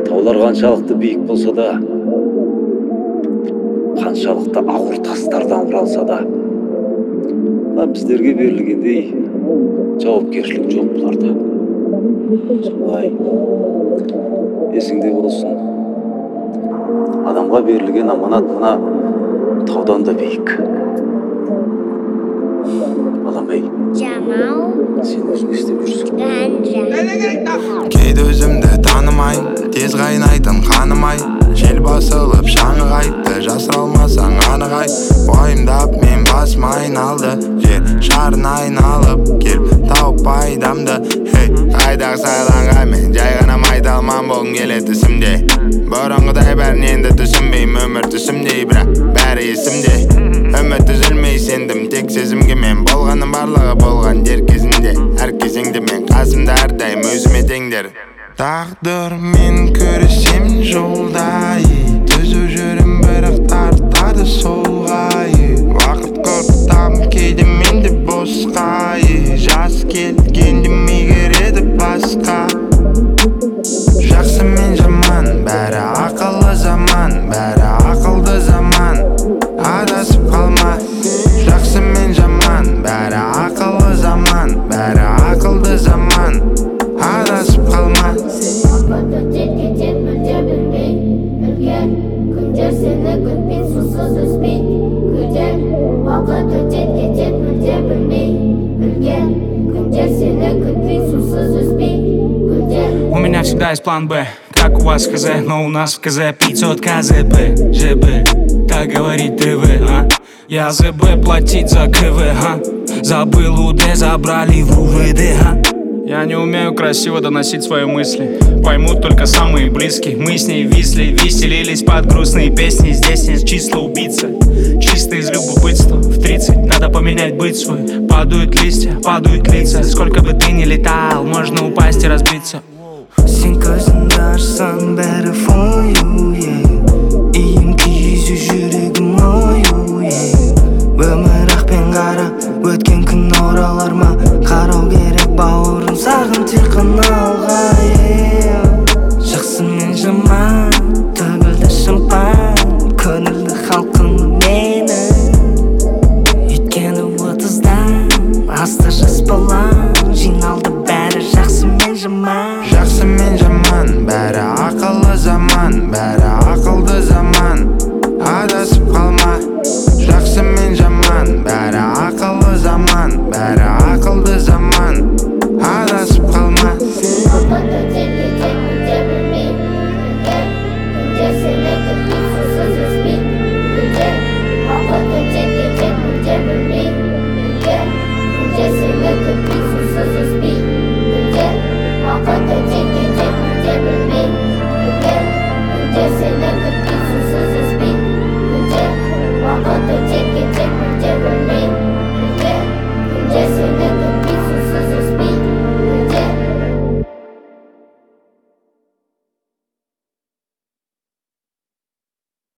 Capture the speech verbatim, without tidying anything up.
таулар қаншалықты биік болса да, қаншалықты ауыр тастардан құралса да, біздерге берілгендей жауапкершілік жоқ бұларда. Солай есіңде болсын, адамға берілген аманат мына таудан да биік. Балам-ай, сен өзің істеп жүрсің. Кейде өзімді танымай, тез қайнайтын қанымай, жел басылып шаңы қайтты, жасыра алмасаң анығай. Уайымдап мен басым айналды, жер шарын айналып келіп тауып пайдамды. Хей, қайдағы сайланға мен жай ғана майталман болғым келеді түсімде. Бұрынғыдай бәрін енді түсінбеймін, өмір түсімдей, бірақ бәрі есімде. Үміт үзілмей сендім, тек сезімге мен болғаным барлығы болған дер кезінде. Әр кезеңде мен қасымда әрдайым өзіме теңдер. Тағдырмен көрісем жолдай, түзу жүрім бірақ тартады солғай. Уақыт құртам кейде менде босқай, жас келгенде мегереді басқа. Жақсы мен жаман, бәрі ақылы заман, бәрі ақылды заман. Адасып қалма, жақсы мен жаман, бәрі ақылы заман, бәрі ақылды заман. Адасып қалма. Уақыт өтер кетер мүлде білмей, үлкен күндер сені күтпей сусыз үзбей, күтер. Уақыт өтер кетер мүлде білмей, үлкен күндер сені күтпей сусыз үзбей, күтер. У меня всегда есть план Б, как у вас ХЗ, но у нас в КЗ пятьсот КЗП, ЖБ, так говорит ТВ, а? Я ЗБ платить за КВ, а? Забыл УД, забрали в УВД, а? Я не умею красиво доносить свои мысли, поймут только самые близкие. Мы с ней висли, веселились под грустные песни. Здесь нет числа убийца, чисто из любопытства. В тридцать надо поменять быть свой. Падают листья, падают лица. Сколько бы ты ни летал, можно упасть и разбиться. Сен көзің